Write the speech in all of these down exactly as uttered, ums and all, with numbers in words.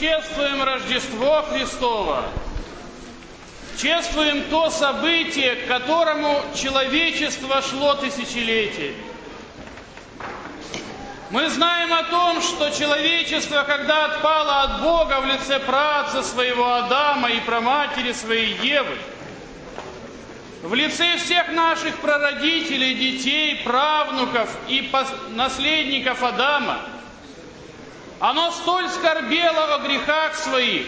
чествуем Рождество Христово, чествуем то событие, к которому человечество шло тысячелетиями. Мы знаем о том, что человечество, когда отпало от Бога в лице праотца своего Адама и праматери своей Евы, в лице всех наших прародителей, детей, правнуков и наследников Адама, оно столь скорбело о грехах своих,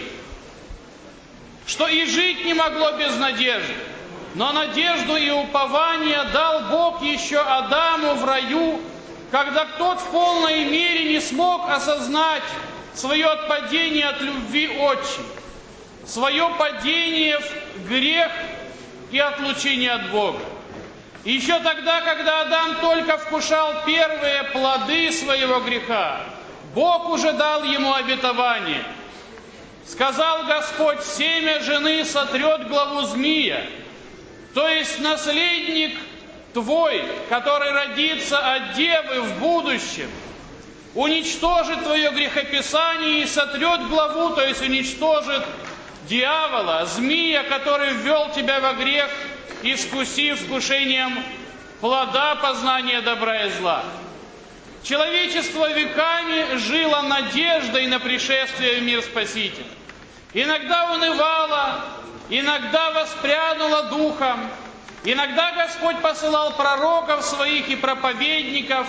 что и жить не могло без надежды. Но надежду и упование дал Бог еще Адаму в раю, когда тот в полной мере не смог осознать свое отпадение от любви Отчей, свое падение в грех и отлучение от Бога. И еще тогда, когда Адам только вкушал первые плоды своего греха, Бог уже дал ему обетование. Сказал Господь: семя жены сотрет главу змея, то есть наследник твой, который родится от девы в будущем, уничтожит твое грехописание и сотрет главу, то есть уничтожит дьявола, змея, который ввел тебя во грех, искусив вкушением плода познания добра и зла. Человечество веками жило надеждой на пришествие в мир Спасителя. Иногда унывало, иногда воспрянуло духом, иногда Господь посылал пророков своих и проповедников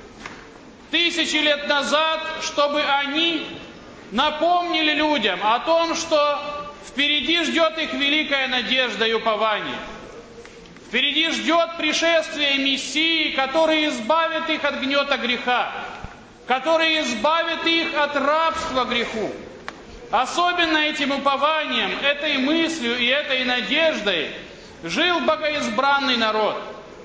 тысячи лет назад, чтобы они напомнили людям о том, что впереди ждет их великая надежда и упование. Впереди ждет пришествие Мессии, который избавит их от гнета греха, который избавит их от рабства греху. Особенно этим упованием, этой мыслью и этой надеждой жил богоизбранный народ.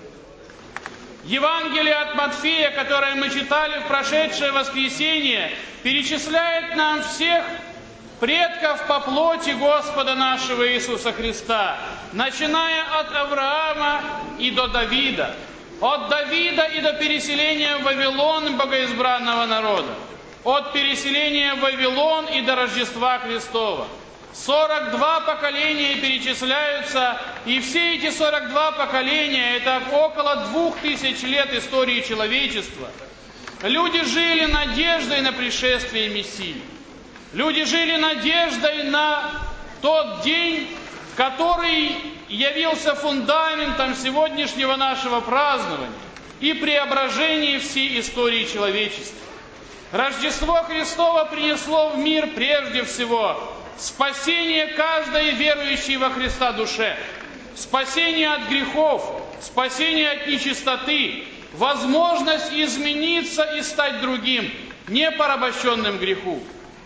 Евангелие от Матфея, которое мы читали в прошедшее воскресенье, перечисляет нам всех предков по плоти Господа нашего Иисуса Христа, начиная от Авраама и до Давида, от Давида и до переселения в Вавилон богоизбранного народа, от переселения в Вавилон и до Рождества Христова. сорок два поколения перечисляются, и все эти сорок два поколения – это около двух тысяч лет истории человечества. Люди жили надеждой на пришествие Мессии. Люди жили надеждой на тот день, который явился фундаментом сегодняшнего нашего празднования и преображения всей истории человечества. Рождество Христово принесло в мир прежде всего спасение каждой верующей во Христа душе, спасение от грехов, спасение от нечистоты, возможность измениться и стать другим, не порабощенным греху.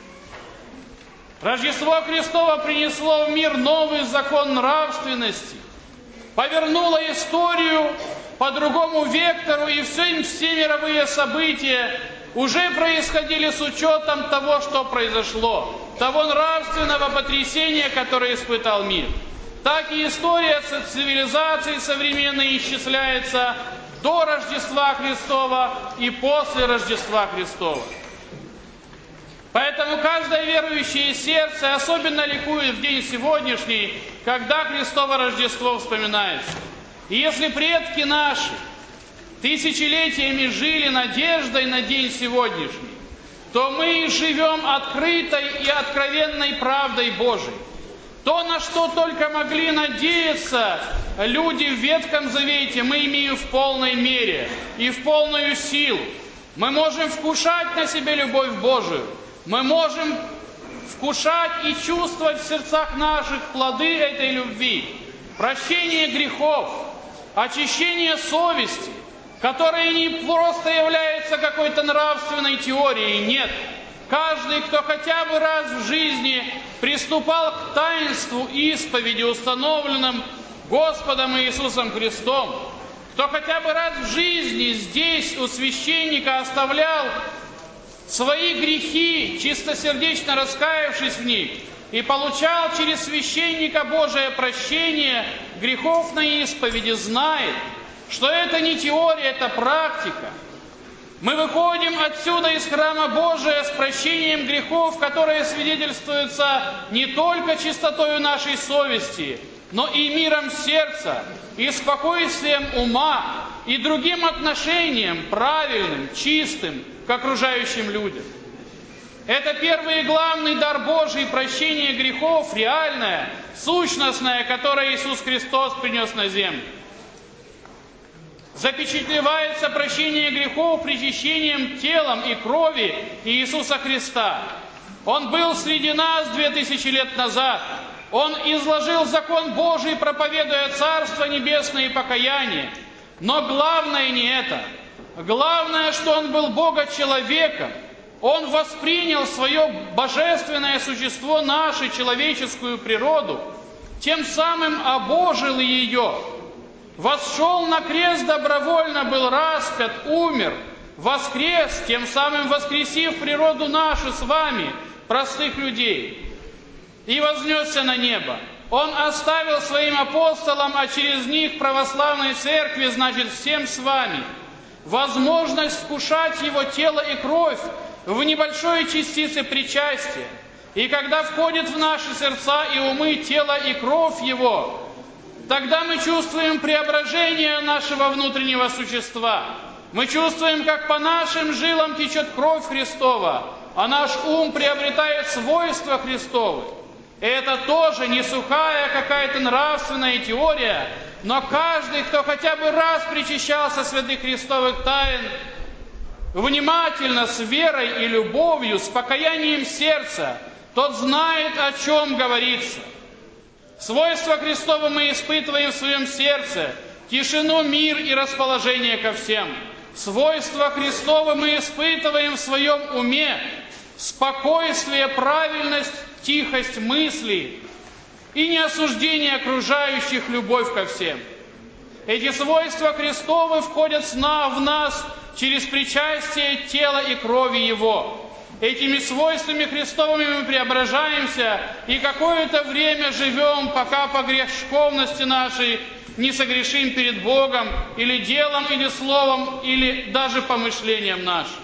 Рождество Христово принесло в мир новый закон нравственности, повернуло историю по другому вектору, и все, все мировые события уже происходили с учетом того, что произошло, того нравственного потрясения, которое испытал мир. Так и история цивилизации современной исчисляется до Рождества Христова и после Рождества Христова. Поэтому каждое верующее сердце особенно ликует в день сегодняшний, когда Христово Рождество вспоминается. И если предки наши тысячелетиями жили надеждой на день сегодняшний, то мы живем открытой и откровенной правдой Божией. То, на что только могли надеяться люди в Ветхом Завете, мы имеем в полной мере и в полную силу. Мы можем вкушать на себе любовь Божию. Мы можем вкушать и чувствовать в сердцах наших плоды этой любви. Прощение грехов, очищение совести, которое не просто является какой-то нравственной теорией, нет. Каждый, кто хотя бы раз в жизни приступал к таинству исповеди, установленным Господом Иисусом Христом, кто хотя бы раз в жизни здесь у священника оставлял свои грехи, чистосердечно раскаявшись в них, и получал через священника Божие прощение грехов на исповеди, знает, что это не теория, это практика. Мы выходим отсюда из храма Божия с прощением грехов, которые свидетельствуются не только чистотою нашей совести, но и миром сердца, и спокойствием ума, и другим отношением, правильным, чистым к окружающим людям. Это первый и главный дар Божий, прощение грехов, реальное, сущностное, которое Иисус Христос принес на землю. Запечатлевается прощение грехов причащением телом и крови Иисуса Христа. Он был среди нас две тысячи лет назад. Он изложил закон Божий, проповедуя Царство Небесное и покаяние. Но главное не это. Главное, что Он был Бога-человеком. Он воспринял свое божественное существо, нашу человеческую природу, тем самым обожил ее. Восшел на крест добровольно, был распят, умер, воскрес, тем самым воскресив природу нашу с вами, простых людей, и вознесся на небо. Он оставил своим апостолам, а через них православной церкви, значит, всем с вами, возможность вкушать Его тело и кровь в небольшой частице причастия. И когда входит в наши сердца и умы тело и кровь Его, тогда мы чувствуем преображение нашего внутреннего существа. Мы чувствуем, как по нашим жилам течет кровь Христова, а наш ум приобретает свойства Христовы. И это тоже не сухая какая-то нравственная теория, но каждый, кто хотя бы раз причащался святых Христовых тайн, внимательно, с верой и любовью, с покаянием сердца, тот знает, о чем говорится. Свойства Христова мы испытываем в своем сердце, тишину, мир и расположение ко всем. Свойства Христова мы испытываем в своем уме, спокойствие, правильность, тихость мыслей и неосуждение окружающих, любовь ко всем. Эти свойства Христовы входят в нас через причастие тела и крови Его. Этими свойствами Христовыми мы преображаемся и какое-то время живем, пока по грешковности нашей не согрешим перед Богом или делом, или словом, или даже помышлением нашим.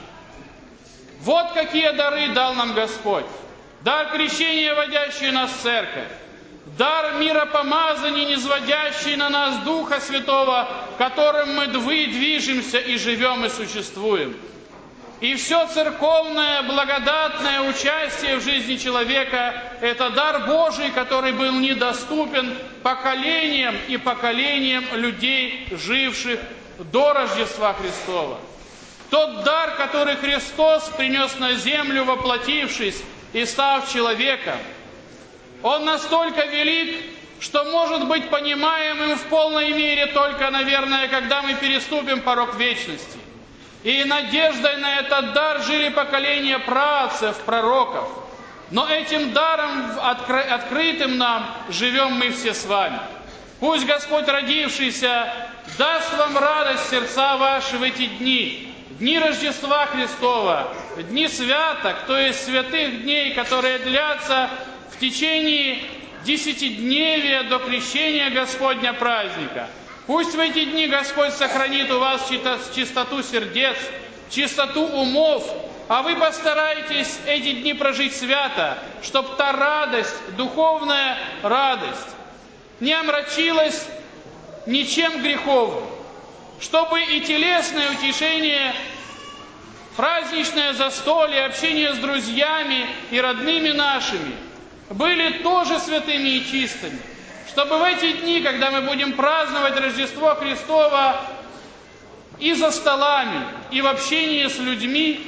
Вот какие дары дал нам Господь. Дар крещения, водящий нас в церковь. Дар миропомазания, низводящий на нас Духа Святого, которым мы движемся и живем и существуем. И все церковное, благодатное участие в жизни человека – это дар Божий, который был недоступен поколениям и поколениям людей, живших до Рождества Христова. Тот дар, который Христос принес на землю, воплотившись и став человеком, он настолько велик, что может быть понимаемым в полной мере только, наверное, когда мы переступим порог вечности. И надеждой на этот дар жили поколения праотцев, пророков. Но этим даром, откры- открытым нам, живем мы все с вами. Пусть Господь, родившийся, даст вам радость сердца ваши в эти дни, дни Рождества Христова, дни святок, то есть святых дней, которые длятся в течение десятидневия до крещения Господня праздника. Пусть в эти дни Господь сохранит у вас чистоту сердец, чистоту умов, а вы постарайтесь эти дни прожить свято, чтобы та радость, духовная радость, не омрачилась ничем греховным, чтобы и телесное утешение, праздничное застолье, общение с друзьями и родными нашими были тоже святыми и чистыми. Чтобы в эти дни, когда мы будем праздновать Рождество Христово и за столами, и в общении с людьми,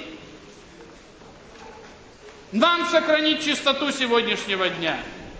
нам сохранить чистоту сегодняшнего дня.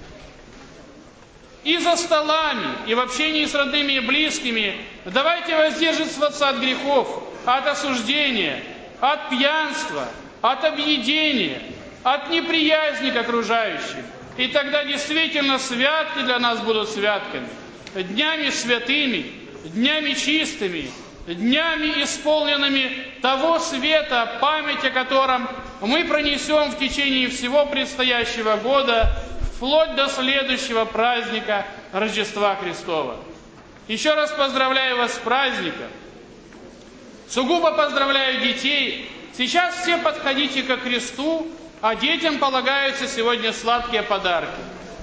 И за столами, и в общении с родными и близкими давайте воздерживаться от грехов, от осуждения, от пьянства, от объедения, от неприязни к окружающим. И тогда действительно святки для нас будут святками, днями святыми, днями чистыми, днями исполненными того света, память о котором мы пронесем в течение всего предстоящего года, вплоть до следующего праздника Рождества Христова. Еще раз поздравляю вас с праздником. Сугубо поздравляю детей. Сейчас все подходите ко кресту, а детям полагаются сегодня сладкие подарки.